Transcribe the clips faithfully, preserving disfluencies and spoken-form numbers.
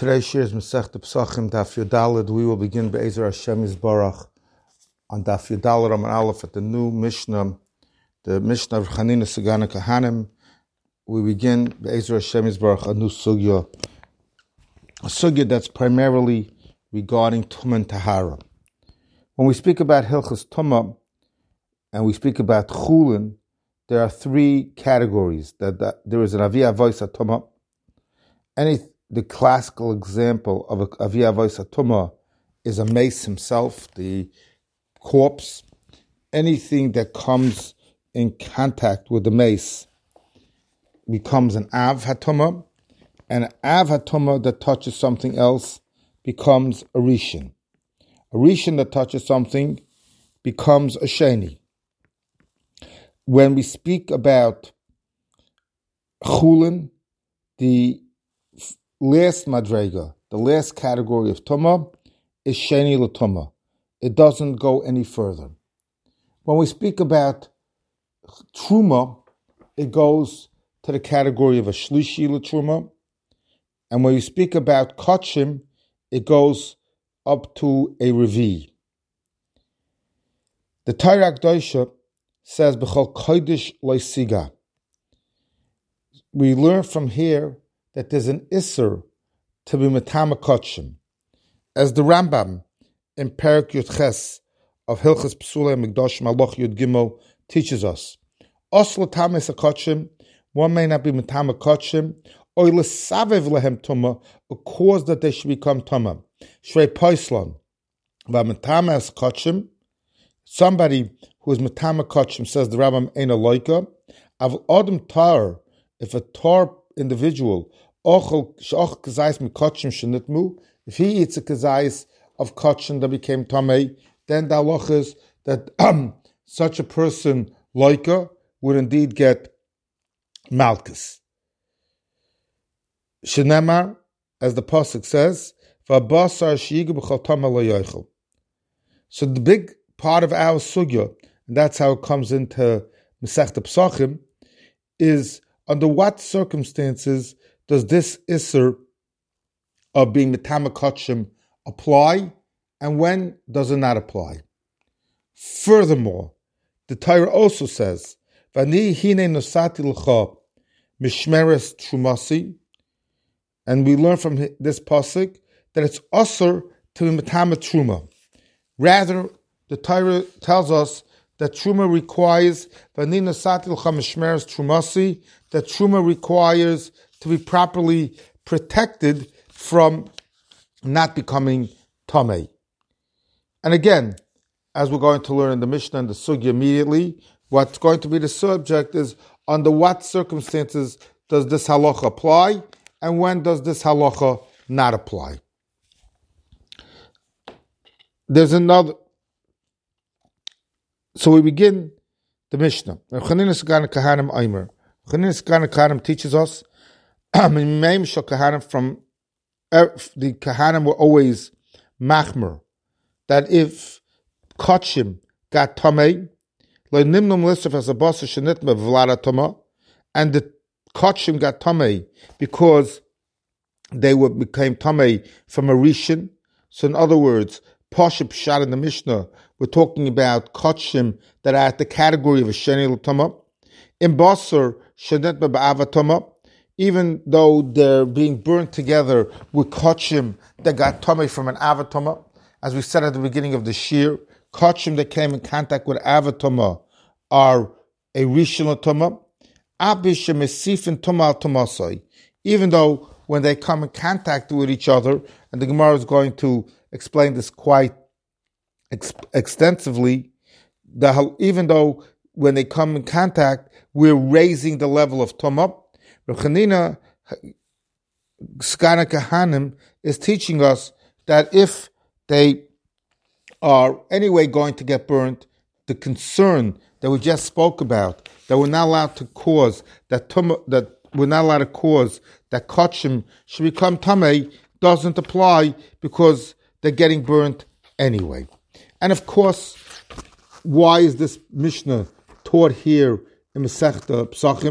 Today's shir is Masechta Pesachim Daf Yudalid. We will begin Be'ezer Hashem Yisbarach on Daf Yudalid Amar Aleph at the new Mishnah, the Mishnah of Chanina Sagana Kahanim. We begin Be'ezer Hashem Yisbarach a new sugya, a sugya that's primarily regarding Tumah and Tahara. When we speak about Hilchas Tumah and we speak about Chulin, there are three categories. That, that there is an Avi Avois Tumah. Any The classical example of a Avi Avois Tumah is a mace himself, the corpse. Anything that comes in contact with the mace becomes an Av HaTumah, and an Av HaTumah that touches something else becomes a Rishon. A Rishon that touches something becomes a Sheni. When we speak about Chulin, the last madrega, the last category of tumah, is sheni l'tumah. It doesn't go any further. When we speak about truma, it goes to the category of a shlishi l'truma, and when we speak about kachim, it goes up to a revi. The Torah Akdosha says b'chol kodesh loisiga. We learn from here that there's an Isser to be Metama Kotshim. As the Rambam in Perak Yud Ches of Hilchas Psulei Mikdash Malach Yud Gimel teaches us, Os l'tames HaKotshim, one may not be Metama Kotshim, or l'savev lehem Tumah, a cause that they should become Tumah. Shrei Poislan, v'Metama Kotshim, somebody who is Metama Kotshim, says the Rambam, Ein a Loika, av Adam Tar, if a Tar individual, if he eats a kazayis of kotchen that became tamei, then the halach is that um, such a person, loika, would indeed get malchus. Shenemar, as the pasuk says, so the big part of our sugya, and that's how it comes into Masechta Pesachim, is under what circumstances does this Isser of being Metama Kotshim apply, and when does it not apply? Furthermore, the Torah also says, Vani hine nosati l'cha mishmeres trumasi, and we learn from this pasuk that it's usher to be Metama Truma. Rather, the Torah tells us that Truma requires Vani nosati l'cha mishmeres trumasi, that Truma requires to be properly protected from not becoming Tamei. And again, as we're going to learn in the Mishnah and the Sugya immediately, what's going to be the subject is under what circumstances does this halacha apply, and when does this halacha not apply. There's another. So we begin the Mishnah. Chanina Sagana Kahanim Aimer. Chanina Sagana Kahanim teaches us from the Kahanim were always machmer, that if kotshim got tamei, nimnum lisuf as a boss shenitma v'lada tama, and the kotshim got tamei because they were became tamei from a rishon. So in other words, Pashup shot in the Mishnah, we're talking about kotshim that are at the category of a sheni l'tama. In basar shenitma ba'avatama, even though they're being burnt together with kotshim that got tamei from an avatama, as we said at the beginning of the shir, kotshim that came in contact with avatama are a rishon tama. Abishem esifin tama tamasai. Even though when they come in contact with each other, and the Gemara is going to explain this quite ex- extensively, the, even though when they come in contact, we're raising the level of tama. Chanina Sagana Kahanim is teaching us that if they are anyway going to get burnt, the concern that we just spoke about, that we're not allowed to cause, that tum, that we're not allowed to cause that kotshim should become tamei, doesn't apply because they're getting burnt anyway. And of course, why is this Mishnah taught here in Masechta Pesachim?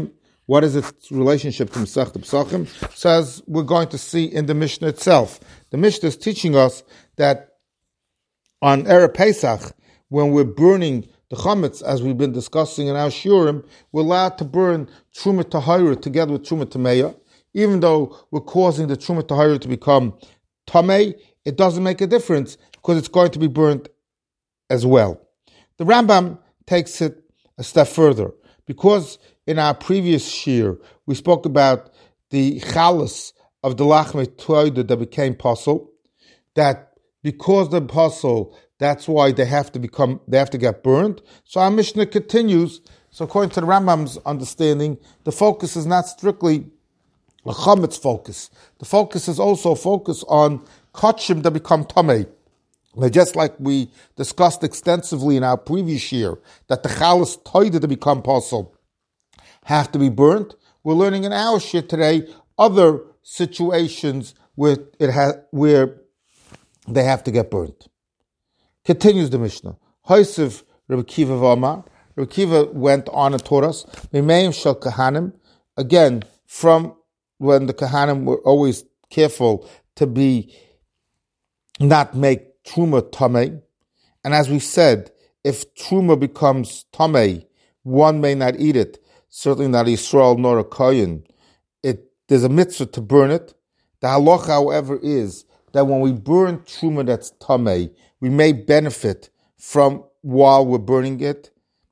What is its relationship to Masechta Pesachim? So as we're going to see in the Mishnah itself, the Mishnah is teaching us that on Erev Pesach, when we're burning the chametz, as we've been discussing in our shiurim, we're allowed to burn Truma Tahira together with Truma Tameya. Even though we're causing the Truma Tahira to become Tamei, it doesn't make a difference because it's going to be burnt as well. The Rambam takes it a step further. Because in our previous shiur, we spoke about the chalas of the Lachmei Toida that became pasul, that because they're pasul, that's why they have to become, they have to get burned. So our Mishnah continues. So according to the Rambam's understanding, the focus is not strictly a chametz focus. The focus is also focus on kachim that become tamei. Now, just like we discussed extensively in our previous year, that the chalas toida that become pasul have to be burnt, we're learning in our shir today other situations where it has where they have to get burnt. Continues the Mishnah. Hoisiv Rabbi Kiva v'Amar. Rabbi Kiva went on and taught us, Mimeim shel kahanim, again, from when the kahanim were always careful to be, not make truma tamei. And as we said, if truma becomes tamei, one may not eat it, certainly not Yisrael nor a kohen. It, there's a mitzvah to burn it. The halacha, however, is that when we burn truma that's tamei, we may benefit from while we're burning it.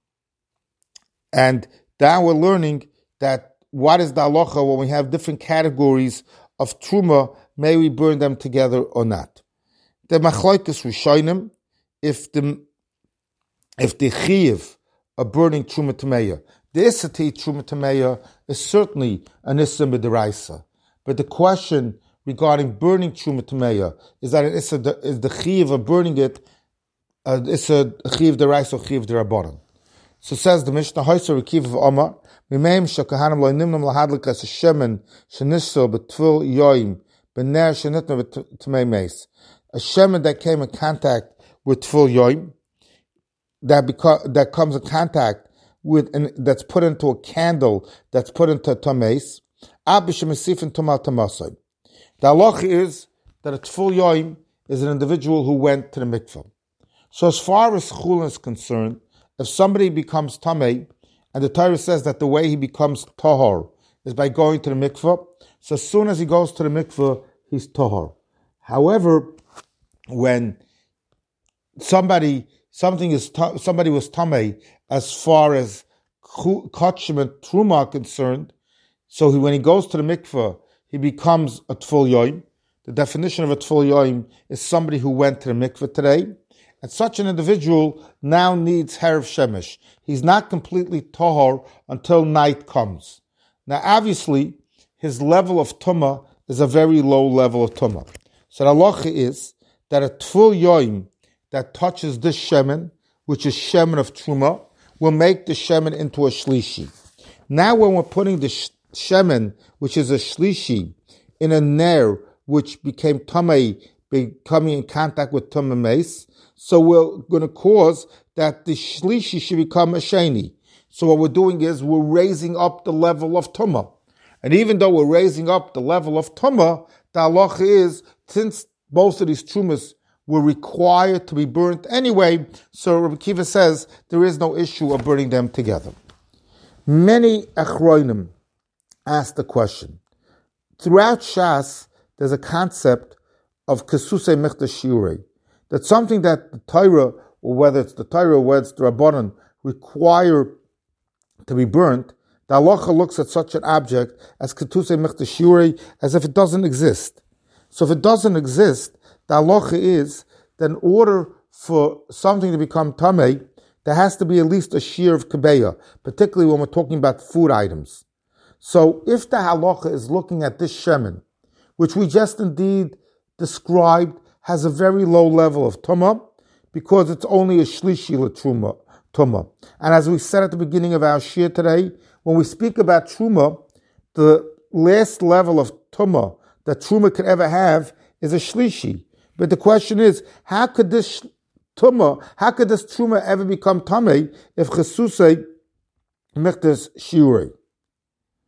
And now we're learning that what is the halacha when we have different categories of truma, may we burn them together or not. The machlokes rishonim, if the if the chiyuv of burning truma tameya, the issa to eat truma tameya is certainly an issa b'deraisa. But the question regarding burning truma tameya is that it is the, is the chiyuv of burning it, uh, it's a chiyuv deraisa or chiyuv derabbanan. So says the Mishnah, Hoyser Rekiv of Omar, Mimeim shakahanim lo nimnum lahadlik as a shemen shenishso betvil yoim bener shenitna b'tmei meis. A shemen that came in contact with tvil yoim, that beca- that comes in contact with, and that's put into a candle that's put into tameis. Abishemisifin tumal tamasai. The halacha is that a tvil yoim is an individual who went to the mikveh. So as far as chulin is concerned, if somebody becomes tamei, and the Torah says that the way he becomes tahor is by going to the mikveh, so as soon as he goes to the mikveh, he's tahor. However, when somebody something is somebody was tamei as far as kachim and truma are concerned, so he, when he goes to the mikveh, he becomes a tful yoim. The definition of a tful yoim is somebody who went to the mikveh today. And such an individual now needs Herav Shemesh. He's not completely Tahor until night comes. Now, obviously, his level of Tumah is a very low level of Tumah. So the halacha is that a Tful Yoim that touches this Shemen, which is Shemen of Truma, will make the Shemen into a Shlishi. Now, when we're putting the sh- Shemen, which is a Shlishi, in a Ner, which became Tamei, becoming in contact with Tumah Meis, so we're going to cause that the shlishi should become a sheni. So what we're doing is we're raising up the level of tumah. And even though we're raising up the level of tumah, the halacha is, since both of these trumas were required to be burnt anyway, so Rabbi Kiva says there is no issue of burning them together. Many achronim ask the question. Throughout Shas, there's a concept of kesusei mechta shiurei, that something that the Torah, or whether it's the Torah or whether it's the Rabbanan, require to be burnt, the halacha looks at such an object as ketusei mechta shiurei as if it doesn't exist. So if it doesn't exist, the halacha is that in order for something to become tamei, there has to be at least a shear of kebeya, particularly when we're talking about food items. So if the halacha is looking at this shemen, which we just indeed described, has a very low level of tumah, because it's only a shlishi l'truma, tumah. And as we said at the beginning of our shir today, when we speak about truma, the last level of tumah that truma could ever have is a shlishi. But the question is, how could this tumah, how could this truma ever become tamei if chesusei mechtas shiurei?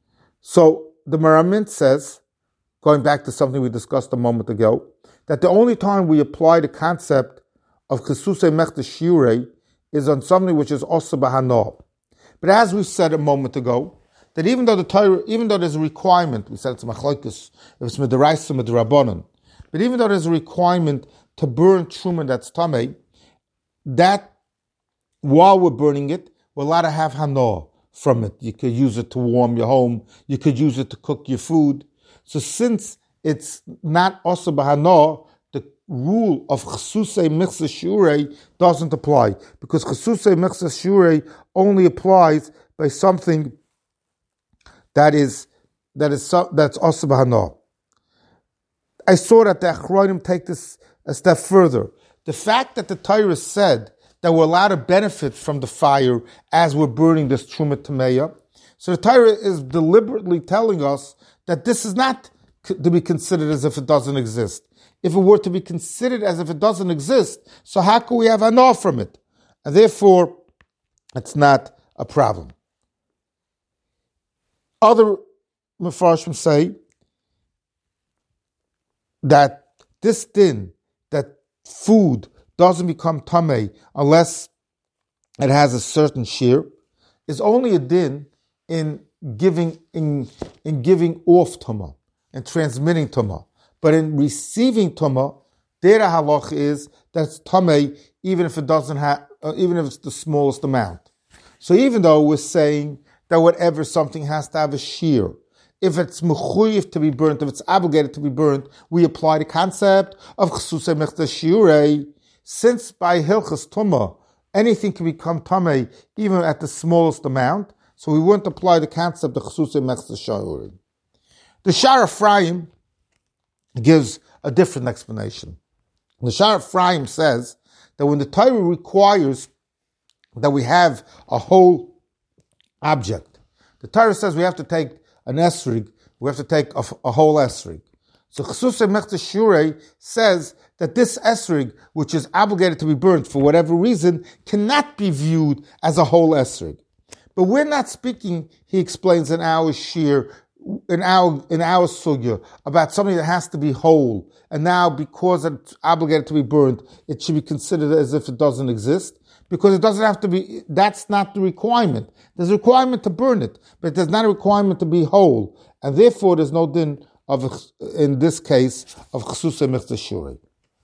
So the Maramint says, going back to something we discussed a moment ago, that the only time we apply the concept of Chesusei Mechta Shiurei is on something which is also Bahano. But as we said a moment ago, that even though the Torah, even though there's a requirement, we said it's Machlokes, if it's Midaraisa, Midarabanan, but even though there's a requirement to burn Truma that's Tamei, that while we're burning it, we're allowed to have Hano from it. You could use it to warm your home, you could use it to cook your food. So since it's not also Bahano, the rule of Chesusei Mechta Shiurei doesn't apply, because Chesusei Mechta Shiurei only applies by something that is that is that's also Bahano. I saw that the Achronim take this a step further. The fact that the Torah said that we're allowed to benefit from the fire as we're burning this Truma Tameya, so the Torah is deliberately telling us that this is not to be considered as if it doesn't exist. If it were to be considered as if it doesn't exist, so how can we have Hana from it? And therefore, it's not a problem. Other Mefarshim say that this din, that food doesn't become tamei unless it has a certain shear, is only a din in giving in, in giving off tuma and transmitting tuma. But in receiving tuma, their halach is that it's tamei even if it doesn't have, uh, even if it's the smallest amount. So even though we're saying that whatever something has to have a shear, if it's mechuyev to be burnt, if it's obligated to be burnt, we apply the concept of Chesusei Mechta Shiurei. Since by Hilchas Tumah, anything can become Tamei even at the smallest amount, so we wouldn't apply the concept of Chesusei Mechta Shiurei. The Shar Ephraim gives a different explanation. The Shar Ephraim says that when the Torah requires that we have a whole object, the Torah says we have to take an esrig, we have to take a, a whole esrig. So Chesusei Mechta Shiurei says that this esrig, which is obligated to be burnt for whatever reason, cannot be viewed as a whole esrig. But we're not speaking, he explains in our shir, in our in our sugya, about something that has to be whole, and now because it's obligated to be burnt, it should be considered as if it doesn't exist. Because it doesn't have to be, that's not the requirement. There's a requirement to burn it, but there's not a requirement to be whole. And therefore there's no din of, in this case, of Chesusei Mechta Shiurei.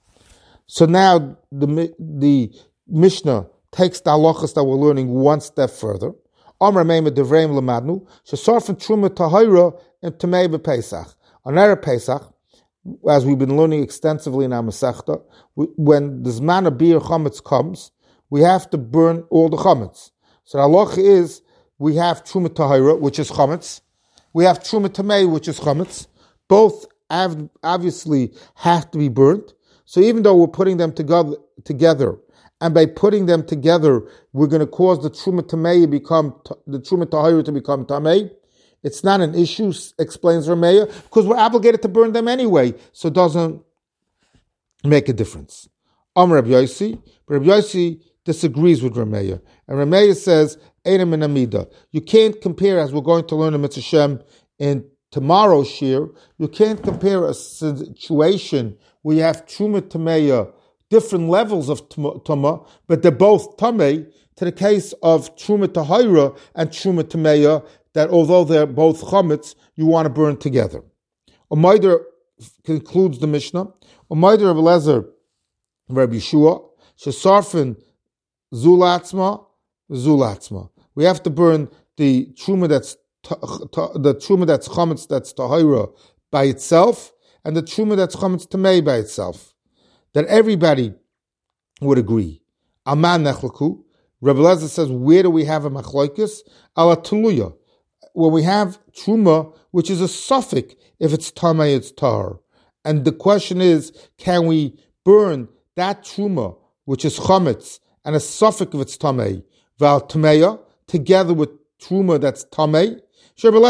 So now the the Mishnah takes the halachas that we're learning one step further. Amar Meimah Devreim Lamadnu, Shesarfen Truma Tahira and Tamei B'Pesach. On Erev Pesach, as we've been learning extensively in our Masechta, when the Zman of Bir Chametz comes, we have to burn all the chametz. So the halacha is, we have Truma Tahira, which is chametz. We have Truma Tamei, which is chametz. Both have, obviously have to be burnt. So even though we're putting them together, together, and by putting them together, we're going to cause the Truma Tamei become, the Truma Tahira to become Tamei, it's not an issue, explains Rameya, because we're obligated to burn them anyway, so it doesn't make a difference. Amar Rabbi Yossi, Rabbi Yossi disagrees with Rameya. And Rameya says, Einem and Amida. You can't compare, as we're going to learn in Mitzvah Shem in tomorrow's shir, you can't compare a situation where you have Truma Tameya, different levels of Tuma, but they're both Tamei, to the case of Truma Tahira and Truma Tameya, that although they're both Chametz, you want to burn together. Umayder concludes the Mishnah. Umayder of Eliezer, Rabbi Yeshua, Shesarfen Zulatzma, Zulatzma. We have to burn the truma that's ta, ta, the truma that's chametz that's tahira by itself, and the truma that's chametz tamei by itself. That everybody would agree. Aman nechlaku. Rabbi Eliezer says, where do we have a machlokes? Ala tuluya. When we have truma, which is a suffix, if it's tamei, it's tar. And the question is, can we burn that truma, which is chametz, and a suffix of its tamei, val tameya, together with truma that's tamei? Rabbi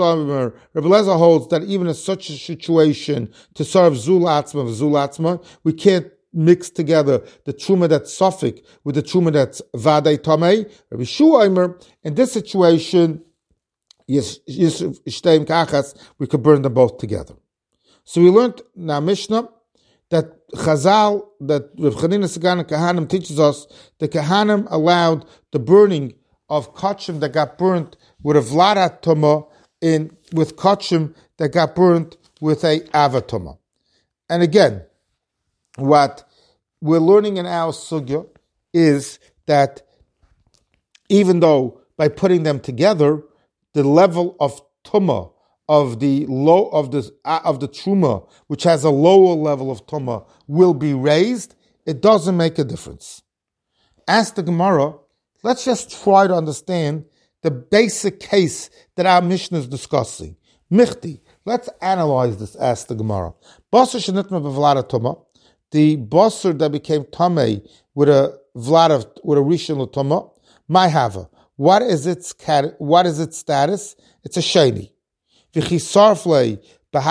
Eliezer holds that even in such a situation, to serve zulatzma zulatzma, we can't mix together the truma that's suffix with the truma that's vadei tamei. Rabbi Shua Omer, in this situation, we could burn them both together. So we learned in our Mishnah that Chazal, that Rav Chanina Sagan Kahanim teaches us that Kahanim allowed the burning of kachim that got burnt with a vlada tuma in with kachim that got burnt with a avatuma. And again, what we're learning in our sugya is that even though by putting them together, the level of tuma of the low of the of the truma, which has a lower level of tuma, will be raised, it doesn't make a difference. Ask the Gemara, let's just try to understand the basic case that our Mishnah is discussing. Michti, let's analyze this, ask the Gemara. Basar shenitma b'vlada tuma, the basar that became tamei with a vlada, with a rishon l'tuma, my hava. What is its what is its status? It's a sheni. And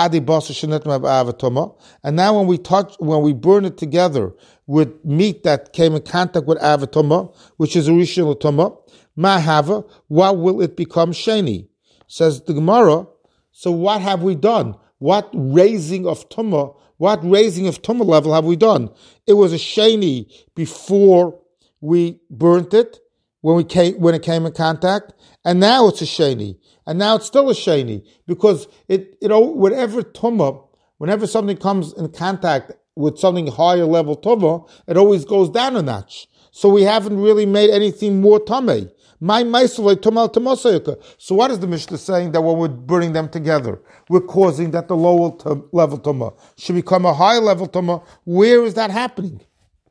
now when we touch, when we burn it together with meat that came in contact with avatoma, which is a rishon l'toma, mahava, what will it become sheni? Says the Gemara. So what have we done? What raising of tuma? What raising of tuma level have we done? It was a sheni before we burnt it, when we came, when it came in contact, and now it's a sheni. And now it's still a sheni, because it, it, whatever tumah, whenever something comes in contact with something higher level tumah, it always goes down a notch. So we haven't really made anything more tamei. My meisalei tumal tamosayuka. So what is the Mishnah saying? That when we're burning them together, we're causing that the lower tum, level tumah should become a higher level tumah. Where is that happening?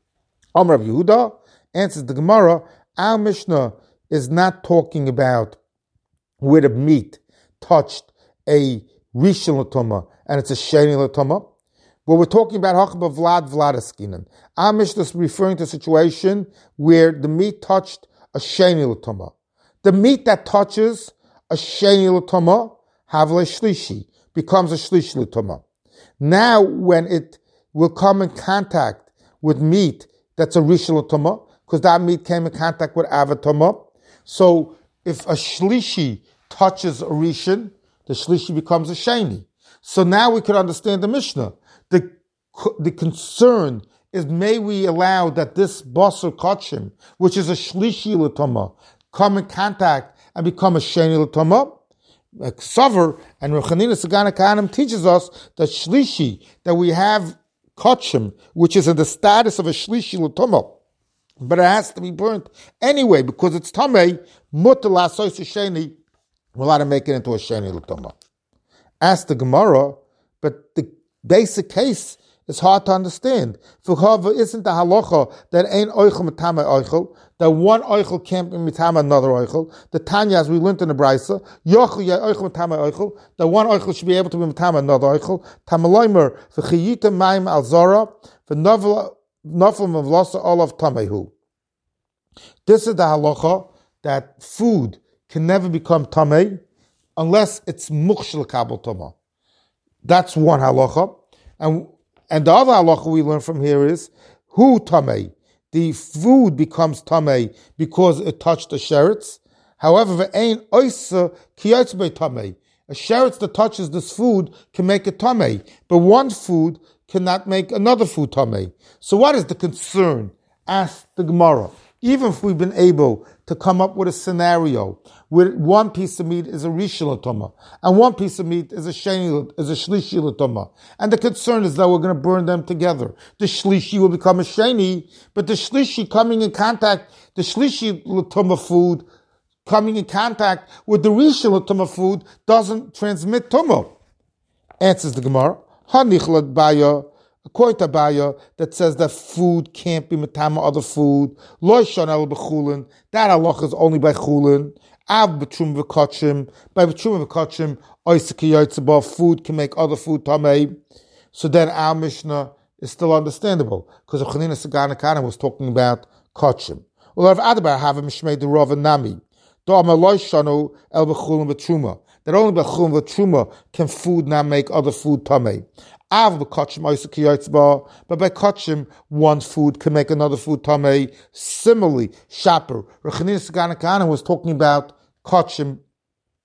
Amar Rav Yehuda answers the Gemara. Our Mishnah is not talking about where the meat touched a rishon l'toma and it's a sheni l'toma. But we're talking about hachba vlad vladaskinan. Our Mishnah is referring to a situation where the meat touched a sheni l'toma. The meat that touches a sheni l'toma, havle shlishi, becomes a shlishi l'toma. Now, when it will come in contact with meat that's a rishon l'toma, because that meat came in contact with avatoma, so if a shlishi touches a rishon, the shlishi becomes a sheni. So now we could understand the Mishnah. The, the concern is, may we allow that this basar kachim, which is a shlishi l'toma, come in contact and become a sheni l'toma? Ksaver and Rav Chanina Sagana Kahanim teaches us that shlishi, that we have kachim, which is in the status of a shlishi l'toma, but it has to be burnt anyway, because it's tamei, mutar la'asos sheni, we're allowed to make it into a sheni l'toma. Ask the Gemara, but the basic case is hard to understand. Fukava isn't the halacha that ain't oichel mitama oichel, that one oichel can't be mitama another oichel. The Tanya, as we learned in the Brisa, yochel ya oichel mitama oichel, that one oichel should be able to be mitama another oichel. Tamaloimer v'chiyita ma'im al zara v'nafel mavlasa olav tamehu. This is the halacha that food can never become tamei unless it's mukshel kabel tama. That's one halacha. And and the other halacha we learn from here is, who tamei? The food becomes tamei because it touched the sheretz. However, ve'ein oisa kiyotz bei tamei. A sheretz that touches this food can make it tamei, but one food cannot make another food tamei. So what is the concern? Ask the Gemara. Even if we've been able to come up with a scenario where one piece of meat is a rishon l'toma and one piece of meat is a sheni, is a shlishi l'toma, and the concern is that we're going to burn them together. The shlishi will become a sheni, but the shlishi coming in contact, the shlishi l'toma food coming in contact with the rishon l'toma food doesn't transmit toma. Answers the Gemara. Hanichlat baya. According to Abaya, that says that food can't be metama other food. Lo shon el b'chulin. That halacha is only by chulin. Av b'trum v'kachim. By b'trum v'kachim, oisiki yotzeba. Food can make other food tamei. So then our Mishnah is still understandable, because Chanina Sagana Kahanim was talking about kachim. Well, Rav Adabar have a mishmei the Rav and Nami. Da'amar lo shonu el b'chulin v'truma. That only by chulin v'truma can food not make other food tamei. Av b'kachim oisiki yotzeba, but by kachim, one food can make another food tamei. Similarly, shaper. Rav Chanina Sagana Kahanim was talking about kachim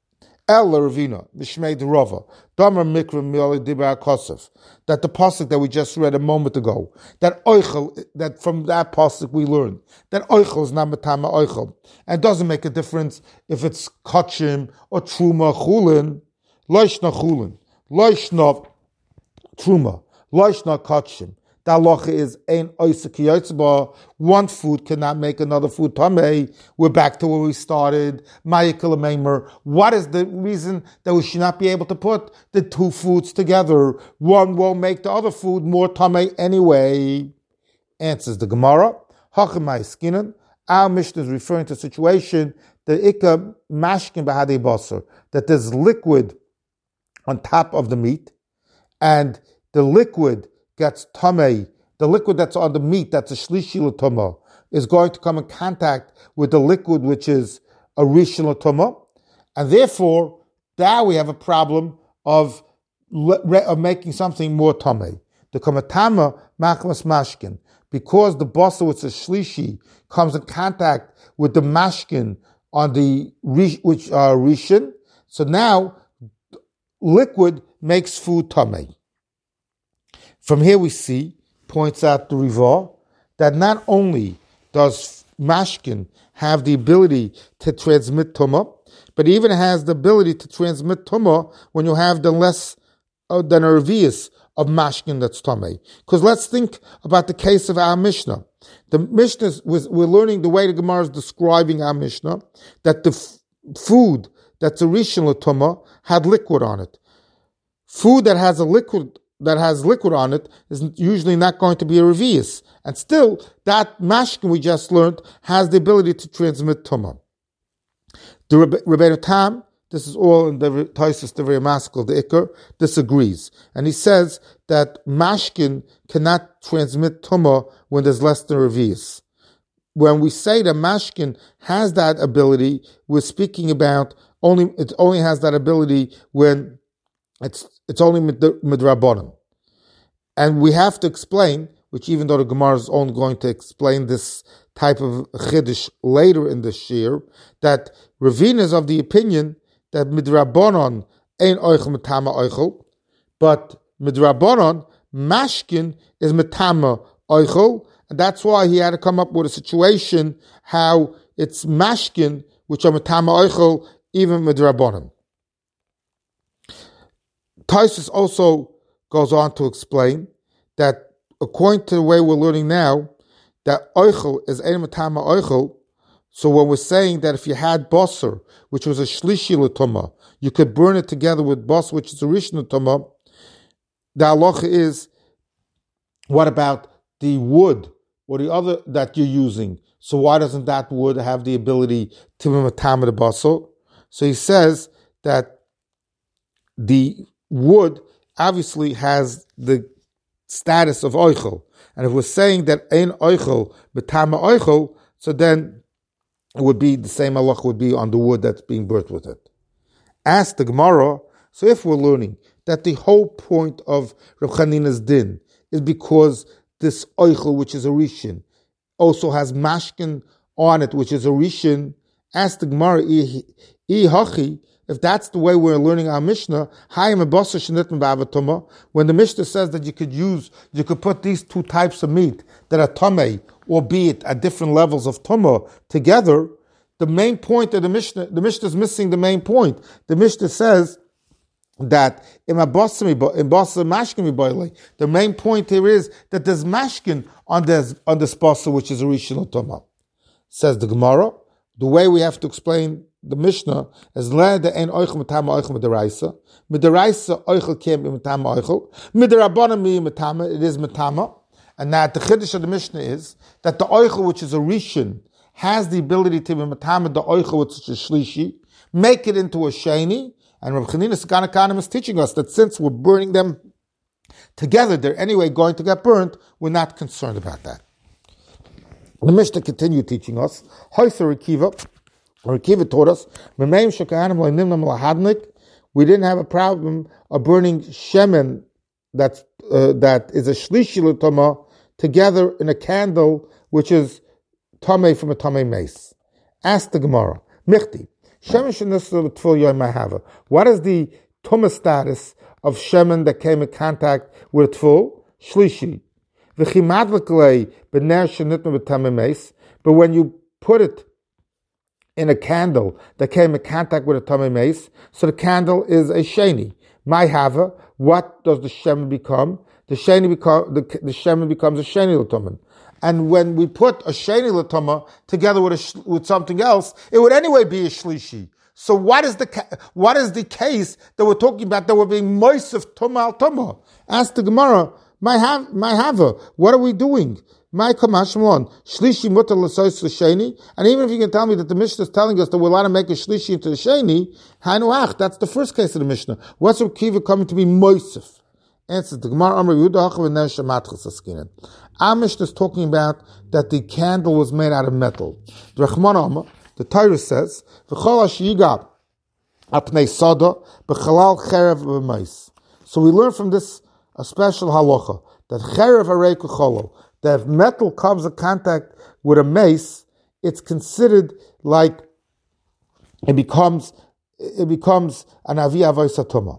El Ravina, Mishmei Rava, Damar Mikra Mili Dibra Kosov, that the pasuk that we just read a moment ago, that Oichel, that from that pasuk we learn that Oichel is not Matama Oichel, and it doesn't make a difference if it's Kachim or Truma Chulin, Loishna Chulin, Loishna Truma, Loishna Kachim. The halacha is ein oisek yotzba. One food cannot make another food tamei. We're back to where we started. Ma'ikal meimer. What is the reason that we should not be able to put the two foods together? One will make the other food more tamei anyway. Answers the Gemara. Hachamai skinan. Our Mishnah is referring to a situation that ikka mashkin b'hadei basar, that there's liquid on top of the meat, and the liquid gets tamei, the liquid that's on the meat, that's a shlishi l'tama, is going to come in contact with the liquid which is a rishon l'tama, and therefore, now we have a problem of, of making something more tamei. The kamatama machmas mashkin, because the basar which is shlishi comes in contact with the mashkin on the which are rishon, so now liquid makes food tamei. From here we see, points out the Riva, that not only does mashkin have the ability to transmit tumah, but even has the ability to transmit tumah when you have the less uh, than a revius of mashkin that's tamei. Because let's think about the case of our Mishnah. The Mishnah was, we're learning the way the Gemara is describing our Mishnah, that the f- food that's a rishon l'tumah had liquid on it. Food that has a liquid that has liquid on it is usually not going to be a revius. And still, that mashkin we just learned has the ability to transmit tumah. The Rebbeinu Tam, this is all in the Taisus Devrei Maskell, the Iker, disagrees. And he says that mashkin cannot transmit tumah when there's less than a revius. When we say that mashkin has that ability, we're speaking about only, it only has that ability when It's it's only midrabanan, and we have to explain. Which, even though the Gemara is only going to explain this type of chiddush later in the shir, that Ravina is of the opinion that midrabanan ain't oichel mitama oichel, but midrabanan mashkin is mitama oichel, and that's why he had to come up with a situation how it's mashkin which are mitama oichel even midrabanan. Taisus also goes on to explain that according to the way we're learning now, that oichel is ein matama oichel. So when we're saying that if you had basar, which was a shlishi l'tuma, you could burn it together with basar, which is a rishon l'tuma, the halacha is, what about the wood or the other that you're using? So why doesn't that wood have the ability to be matama the basar? So he says that the wood obviously has the status of oichel, and if we're saying that ein oichel betama oichel, so then it would be the same halach would be on the wood that's being burnt with it. Ask the Gemara. So if we're learning that the whole point of Rav Chanina's din is because this oichel, which is a rishon, also has mashkin on it, which is a rishon, ask the Gemara, I hachi. If that's the way we're learning our Mishnah, when the Mishnah says that you could use, you could put these two types of meat that are tamei, albeit at different levels of tumah, together, the main point of the Mishnah, the Mishnah is missing the main point. The Mishnah says that the main point here is that there's mashkin on this on this basar, which is a rishon tumah. Says the Gemara, the way we have to explain the Mishnah is learned that ein oichel mitama oichel midaraisa. Midaraisa oichel can't be mitama oichel. Midarabana mi mitama, it is mitama. And that the chiddush of the Mishnah is that the oichel, which is a rishon, has the ability to be mitama the oichel, which is a shlishi, make it into a sheni. And Rav Chanina Sagan HaKahanim is teaching us that since we're burning them together, they're anyway going to get burnt. We're not concerned about that. The Mishnah continued teaching us. Hoyser Rekiva. Rekiva taught us, we didn't have a problem of burning shemen that's, uh, that is a shlishi l'tama together in a candle which is tamei from a tamei mace. Ask the Gemara, Michti, Shemen shenisur l'tful yoy mahava. What is the tumah status of shemen that came in contact with a tful? Shlishi. V'chimadliklei b'ner shenitma b'tamei meis. But when you put it in a candle that came in contact with a tamei meis, so the candle is a sheni. My hava, what does the shemen become? The sheni become the, the shemen becomes a sheni l'tumen. And when we put a sheni l'tumah together with a, with something else, it would anyway be a shlishi. So what is the what is the case that we're talking about that we're being moisef tumah al tumah? Ask the Gemara, my ha- my hava, what are we doing? My kamashmon shlishi mutar l'sois l'sheni. And even if you can tell me that the Mishnah is telling us that we're allowed to make a shlishi into the sheni, hanuach, that's the first case of the Mishnah. What's the kiva coming to be moisef? Answer the Gemara Amar Yehuda Hachav and Shematchas Askinan. Our Mishnah is talking about that the candle was made out of metal. The Rachman Amar, the Torah says, "V'chol hashiga apnei sada b'chalal cherev b'meis." So we learn from this a special halacha that cherev harei kucholo, that if metal comes in contact with a mace, it's considered like it becomes it becomes an avi avois hatuma.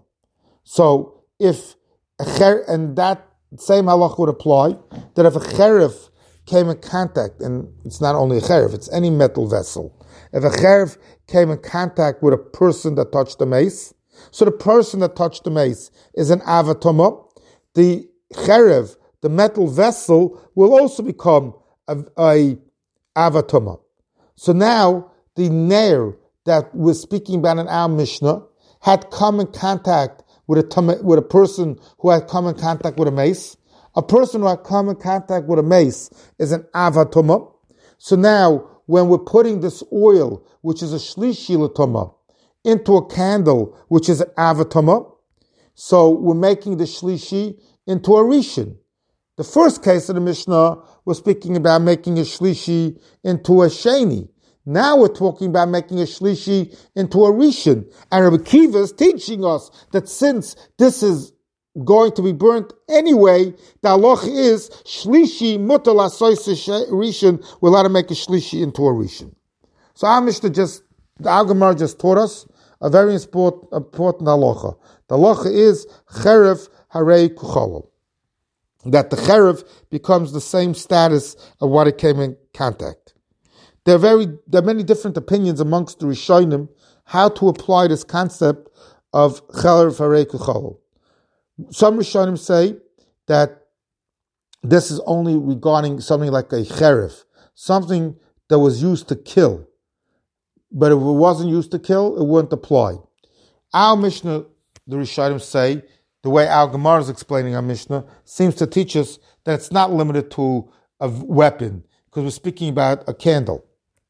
So if and that same halach would apply, that if a cherev came in contact, and it's not only a cherev, it's any metal vessel. If a cherev came in contact with a person that touched the mace, so the person that touched the mace is an avatoma, the cherev, the metal vessel, will also become a, a avatoma. So now the nair that we're speaking about in our Mishnah had come in contact with a with a person who had come in contact with a mace. A person who had come in contact with a mace is an avatoma. So now, when we're putting this oil, which is a shlishi l'toma, into a candle, which is an avatoma, so we're making the shlishi into a rishon. The first case of the Mishnah was speaking about making a shlishi into a sheni. Now we're talking about making a shlishi into a rishon. And Rabbi Kiva is teaching us that since this is going to be burnt anyway, the halach is shlishi mutar l'sois rishon. We're allowed to make a shlishi into a rishon. So our Mishnah just, the Gemara just taught us a very important, important halacha. The halacha is cherev harei kucholo, that the cherev becomes the same status of what it came in contact. There are very there are many different opinions amongst the Rishonim how to apply this concept of cherev harei kucholo. Some Rishonim say that this is only regarding something like a cherev, something that was used to kill. But if it wasn't used to kill, it wouldn't apply. Our Mishnah, the Rishonim say, the way our Gemara is explaining our Mishnah, seems to teach us that it's not limited to a weapon, because we're speaking about a candle.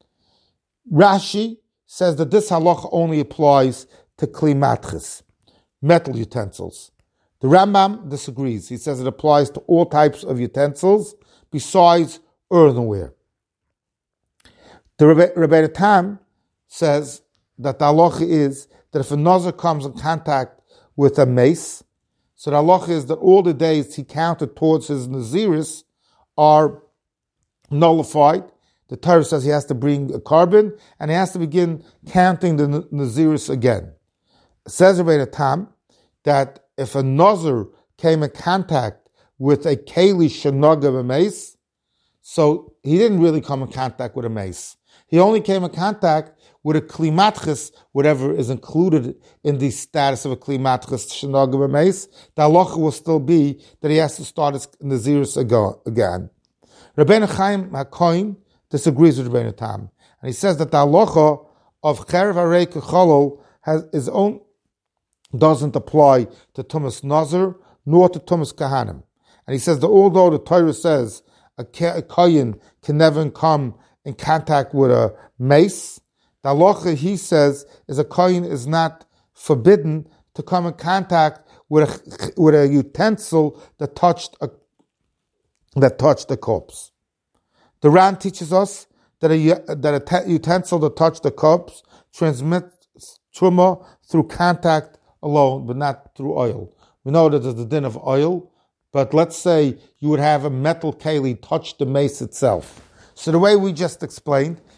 Rashi says that this halacha only applies to kli matchis, metal utensils. The Rambam disagrees. He says it applies to all types of utensils besides earthenware. The Rebbeinu Tam says that the halacha is that if a nazir comes in contact with a mace, so the halacha is that all the days he counted towards his naziris are nullified. The Torah says he has to bring a carbon and he has to begin counting the naziris again. It says Rebbeinu Tam that if a nazir came in contact with a keli shenaga b'meis, so he didn't really come in contact with a mace. He only came in contact with a kli matchis, whatever is included in the status of a kli matchis shenaga b'meis. The halacha will still be that he has to start his naziris again. Rabbeinu Chaim HaKohen disagrees with Rebbeinu Tam, and he says that the halacha of cherev harei kucholo has his own doesn't apply to Tumas Nazir nor to Tumas Kahanim. And he says that although the Torah says a Kohen can never come in contact with a mace, the halacha, he says, is a Kohen is not forbidden to come in contact with a, with a utensil that touched a that touched the corpse. The Ran teaches us that a, that a utensil that touched the corpse transmits truma through contact alone, but not through oil. We know that there's the din of oil, but let's say you would have a metal keli touch the mace itself. So the way we just explained,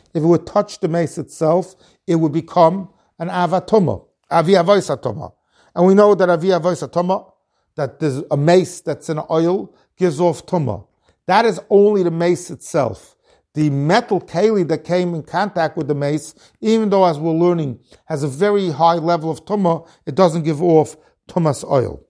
if it would touch the mace itself, it would become an avatoma, avi avoisatoma. And we know that avi avoisatoma, that there's a mace that's in oil, gives off tuma. That is only the mace itself. The metal keli that came in contact with the mace, even though, as we're learning, has a very high level of tuma, it doesn't give off tumas oil.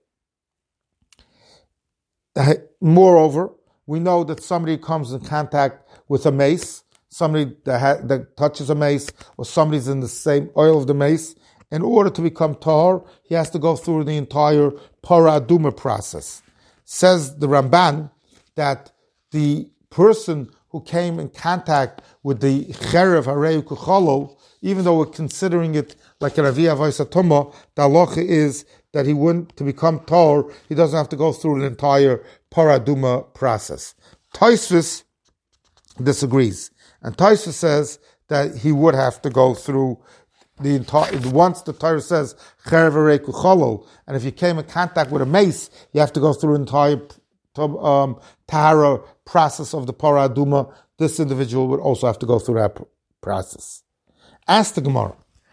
Moreover, we know that somebody comes in contact with a mace, somebody that, ha- that touches a mace, or somebody's in the same oil of the mace. In order to become tahor, he has to go through the entire paraduma process. Says the Ramban that the person who came in contact with the cherev harei kucholo, even though we're considering it like a ravi avoisatoma, the halacha is that he wouldn't, to become tahor, he doesn't have to go through the entire paraduma process. Tosfos disagrees, and Tosfos says that he would have to go through the entire. Once the Torah says cherev harei kucholo, and if you came in contact with a mace, you have to go through the entire um, tahara process of the paraduma. This individual would also have to go through that process. Ask the Gemara,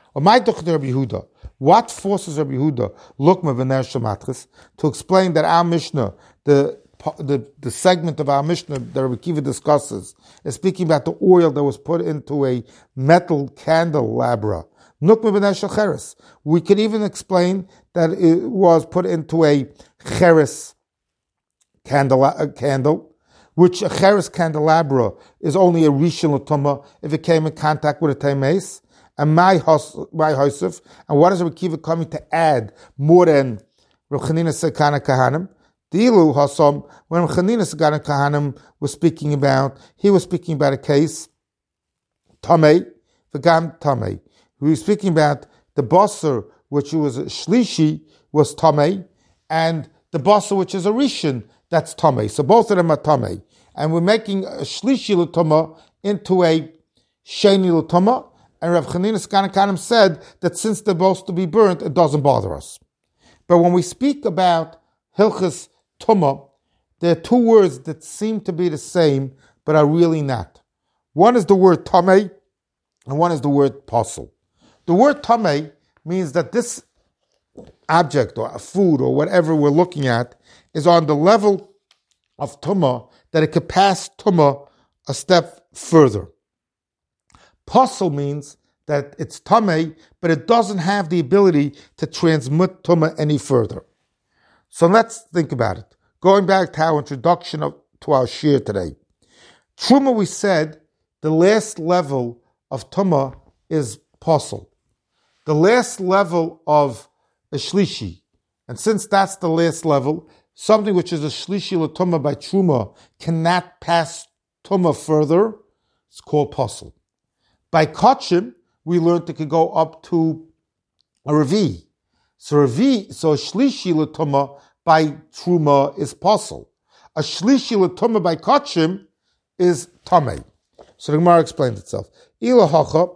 what forces Rabbi Yehuda Lukma v'ner Shamatris to explain that our Mishnah, the, the the segment of our Mishnah that Rabbi Kiva discusses, is speaking about the oil that was put into a metal candelabra. Nukma v'ner Shacheres. We could even explain that it was put into a cheres candle, a candle, which a cheres candelabra is only a rishon l'tuma if it came in contact with a taimes. And my Hosef, and what is Rabbi Kiva coming to add more than Rav Chanina Sekana Kahanim? Dilu Hasom, when Rav Chanina Sekana Kahanim was speaking about, he was speaking about a case, Tamei, V'gam Tamei. He was speaking about the basar, which was a shlishi, was Tamei, and the basar, which is a rishon, that's Tamei. So both of them are Tamei. And we're making a shlishi l'tuma into a sheni l'tuma. And Rav Chanina Sekana Kahanim said that since they're both to be burnt, it doesn't bother us. But when we speak about Hilchas Tumah, there are two words that seem to be the same, but are really not. One is the word Tamei, and one is the word Posel. The word Tamei means that this object, or a food, or whatever we're looking at, is on the level of Tumah, that it could pass Tumah a step further. Posel means that it's tamei, but it doesn't have the ability to transmit tumah any further. So let's think about it. Going back to our introduction of, to our shir today. Truma, we said, the last level of tumah is posel. The last level of a shlishi. And since that's the last level, something which is a shlishi l'tumah by truma cannot pass tumah further. It's called posel. By kachim, we learned it could go up to a revi. So revi, so a shlishi l'tumah by truma is posel. A shlishi l'tumah by kachim is tamei. So the Gemara explains itself. Ilahacha,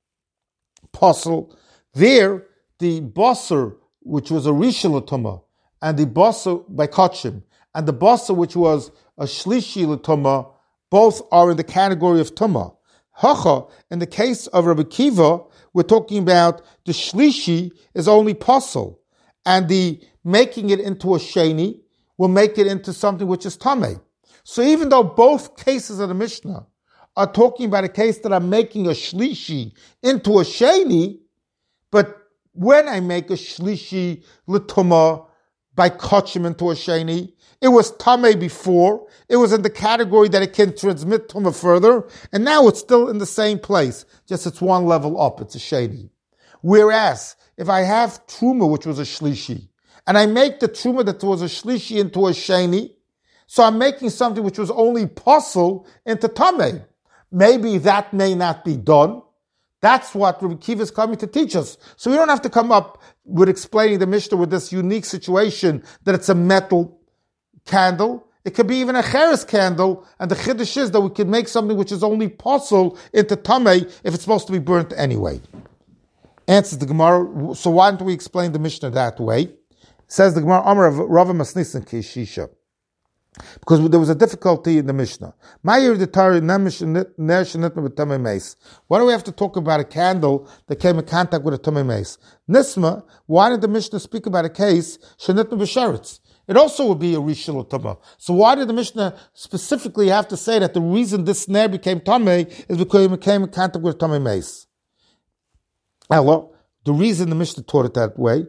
posel. There, the basar, which was a rishon l'tumah, and the basar by kachim, and the basar, which was a shlishi l'tumah, both are in the category of tumah. Hacha, in the case of Rabbi Kiva, we're talking about the shlishi is only posel, and the making it into a sheni will make it into something which is tamei. So even though both cases of the Mishnah are talking about a case that I'm making a shlishi into a sheni, but when I make a shlishi l'tumah by kachim into a sheni, it was tamei before. It was in the category that it can transmit tumah further, and now it's still in the same place. Just it's one level up. It's a sheni. Whereas if I have truma, which was a shlishi, and I make the truma that was a shlishi into a sheni, so I'm making something which was only posel into tamei. Maybe that may not be done. That's what Rabbi Kiva is coming to teach us. So we don't have to come up with explaining the Mishnah with this unique situation that it's a metal candle. It could be even a cheres candle, and the chiddush is that we could make something which is only posel into tamei if it's supposed to be burnt anyway. Answers the Gemara. So why don't we explain the Mishnah that way? Says the Gemara, Amar Rava Masnisin Kishisha. Because there was a difficulty in the Mishnah. Why do we have to talk about a candle that came in contact with a tummy mace? Nisma, why did the Mishnah speak about a case shenitma b'sheretz? It also would be a rishon l'tumah. So why did the Mishnah specifically have to say that the reason this snare became tamei is because it came in contact with a tummy mace? Hello. The reason the Mishnah taught it that way,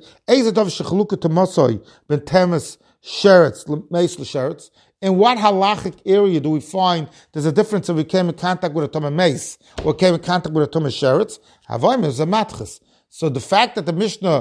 in what halachic area do we find there's a difference if we came in contact with a tumah mace or came in contact with a tumah sheretz? Havoim is a matchis. So the fact that the Mishnah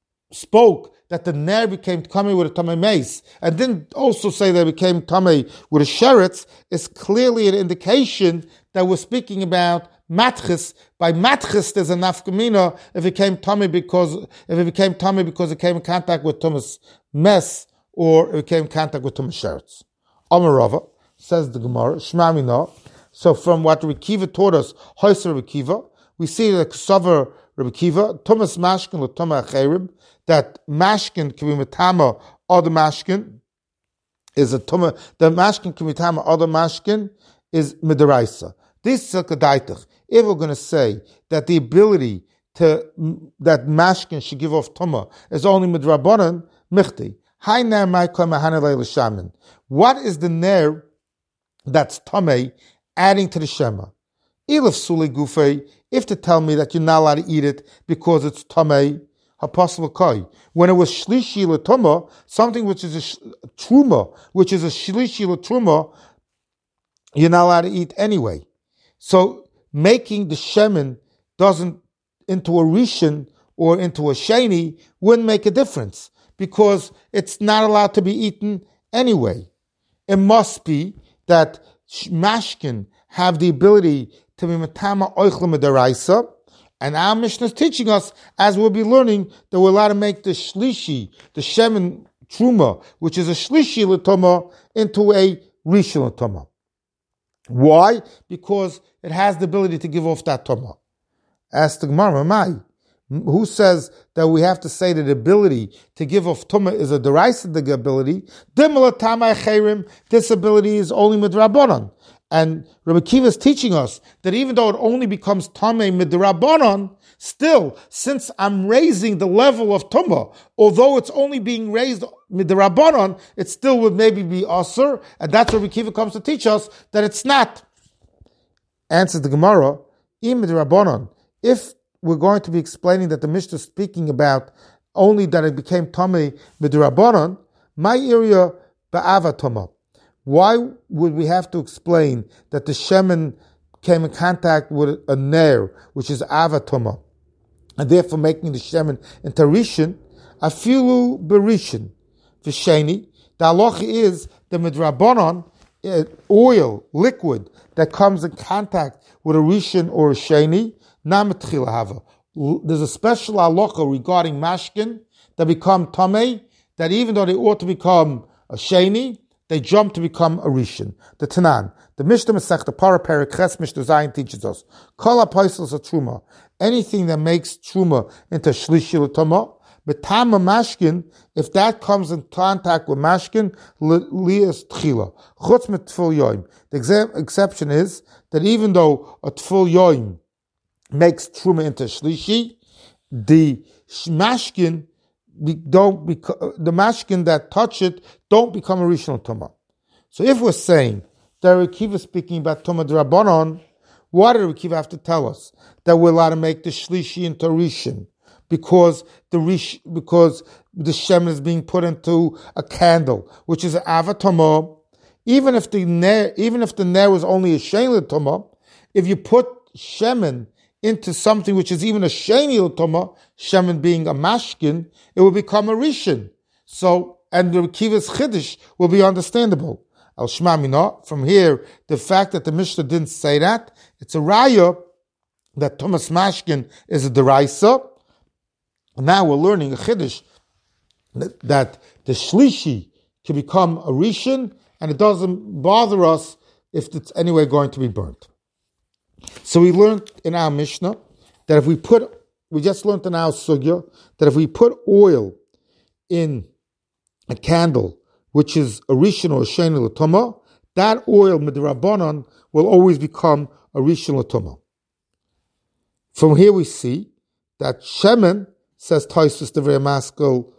spoke that the ner became tamei with a tumah mace and didn't also say that it became tamei with a sheretz is clearly an indication that we're speaking about matchis. By matchis, there's a nafkamina if it came tummy because if it became tummy because it came in contact with tumas mess or if it came in contact with tumas sheretz. Amarava says the Gemara Shmamina. So from what Rabbi Kiva taught us, Hoyser Rabbi Kiva, we see that Ksavar Rabbi Kiva tumas mashkin l'tuma acherim, that mashkin can be metama or the mashkin is a tuma. The mashkin can be metama or the mashkin is midaraisa. This is a if we're going to say that the ability to that mashkin should give off tuma is only midrabanan michti. Hi ner my shaman. What is the ner that's tamei adding to the shema? Ilif suli gufei. If to tell me that you're not allowed to eat it because it's tamei, apostle kai. When it was shlishi l'tuma, something which is a sh- truma, which is a shlishi l'truma, you're not allowed to eat anyway. So making the shemen doesn't into a rishon or into a sheni wouldn't make a difference because it's not allowed to be eaten anyway. It must be that mashkin have the ability to be matama oichle medaraisa, and our Mishnah is teaching us, as we'll be learning, that we're allowed to make the shlishi, the shemen truma, which is a shlishi l'toma, into a rishon l'toma. Why? Because it has the ability to give off that tumah. Ask the Gemara, Mai, who says that we have to say that the ability to give off tumah is a derisive ability? This ability is only midrabanan. And Rabbi Kiva is teaching us that even though it only becomes tamei midrabanan, still, since I'm raising the level of tumah, although it's only being raised midrabanan, it still would maybe be asur, and that's where Rabbi Kiva comes to teach us that it's not. Answers the Gemara, im midrabanan. If we're going to be explaining that the Mishnah is speaking about only that it became tamei midrabanan, my area ba'ava tumah. Why would we have to explain that the shemen came in contact with a ner, which is avatoma, and therefore making the shemen into rishon? Afilu berishin v'sheni. The halacha is the midrabanan oil, liquid that comes in contact with a rishon or a sheni. Namatchila hava. There's a special halacha regarding mashkin that become tamei, that even though they ought to become a sheni, they jump to become a rishon. The Tanan, the Mishnah Masech, the Para Perek Ches Mishnah Zayin teaches us, Kol hapoisels a truma, anything that makes truma into shlishi l'tama, betama mashkin, if that comes in contact with mashkin, lias tchila, chutz mit tful yoim. The ex- exception is that even though a tful yoim makes truma into shlishi, the mashkin don't beco- the mashkin that touch it don't become a rishon tumah. So if we're saying that Rabbi Kiva is speaking about tumah d'Rabbanan, what did Rabbi Kiva have to tell us? That we're allowed to make the shlishi into rishon because the rish because the shemen is being put into a candle, which is an avatamah. Even if the ner, even if the ner was only a shein l'tumah, if you put shemen into something which is even a sheni l'tumah, shemen being a mashkin, it will become a rishon. So, and the Kiva's chiddush will be understandable. Al Shema Mina, from here, the fact that the Mishnah didn't say that, it's a raya that Thomas Mashkin is a deraisa. Now we're learning a chiddush that, that the shlishi can become a rishon, and it doesn't bother us if it's anyway going to be burnt. So we learned in our Mishnah that if we put, we just learned in our sugya, that if we put oil in a candle which is a rishon or a sheni l'tumah, that oil midrabanan will always become a rishon l'tumah. From here we see that shemen, says Tosfos Divrei Maskil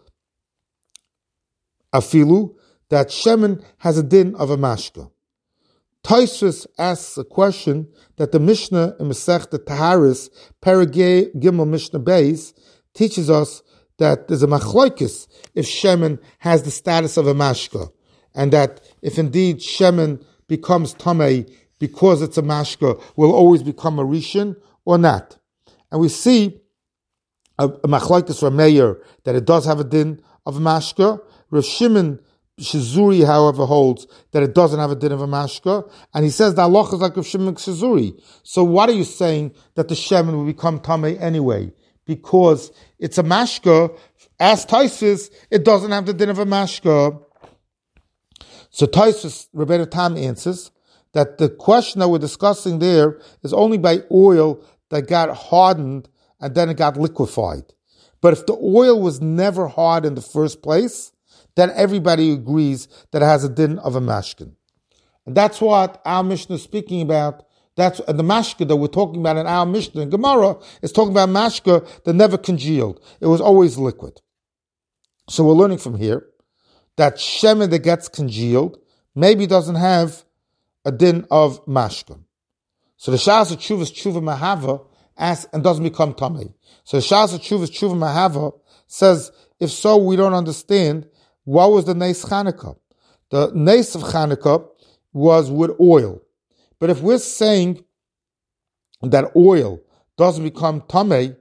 Afilu, that shemen has a din of a mashka. Tosfos asks a question that the Mishnah in Masechta Taharis, Perek Gimel Mishnah Beis, teaches us that there's a machlokes if shemen has the status of a mashka, and that if indeed shemen becomes tamei because it's a mashka, will always become a rishon or not. And we see a, a machlokes from Meir that it does have a din of a mashka. Rav Shimon Shizuri, however, holds that it doesn't have a din of a mashka, and he says the halacha is like Rav Shimon Shizuri. So what are you saying that the shemen will become tamei anyway? Because it's a mashka, as Tosfos, it doesn't have the din of a mashka. So Tosfos, Rebbeinu Tam answers that the question that we're discussing there is only by oil that got hardened and then it got liquefied. But if the oil was never hard in the first place, then everybody agrees that it has a din of a mashkin. And that's what our Mishnah is speaking about. That's uh, the mashka that we're talking about in our Mishnah in Gemara is talking about mashka that never congealed. It was always liquid. So we're learning from here that shemen that gets congealed maybe doesn't have a din of mashka. So the Shas of Tshuvas Tshuva Mahava asks and doesn't become tamei. So the Shas of Tshuvas Tshuva Mahava says, if so, we don't understand what was the Nes Chanukah. The Nes of Chanukah was with oil. But if we're saying that oil doesn't become tamei,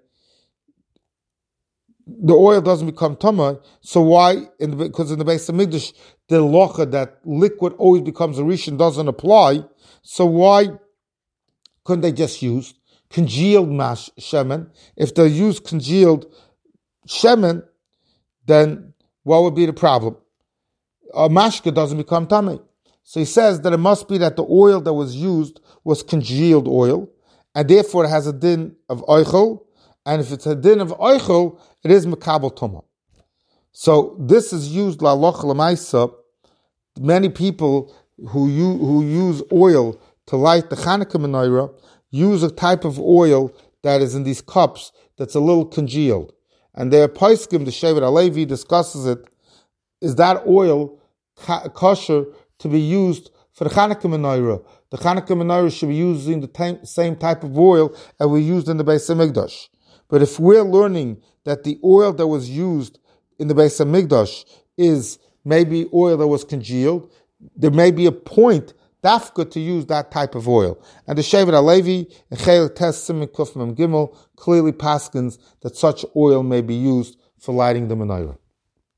the oil doesn't become tamei, so why? In the, because in the Beis Hamikdash, the locha that liquid always becomes a rishon doesn't apply. So why couldn't they just use congealed mash shemen? If they use congealed shemen, then what would be the problem? A mashka doesn't become tamei. So he says that it must be that the oil that was used was congealed oil, and therefore it has a din of oichel, and if it's a din of oichel, it is mekabel tumah. So this is used la loch lamaisa. Many people who you, who use oil to light the Chanukah menorah use a type of oil that is in these cups that's a little congealed, and their poskim, the Shevet HaLevi, discusses it. Is that oil kosher to be used for the Chanukah menorah? The Chanukah menorah should be using the t- same type of oil as we used in the Beis Hamikdash. But if we're learning that the oil that was used in the Beis Hamikdash is maybe oil that was congealed, there may be a point dafka to use that type of oil. And the Shevet HaLevi and Chelik Tes Siman Kuf Mem Gimel clearly paskins that such oil may be used for lighting the menorah.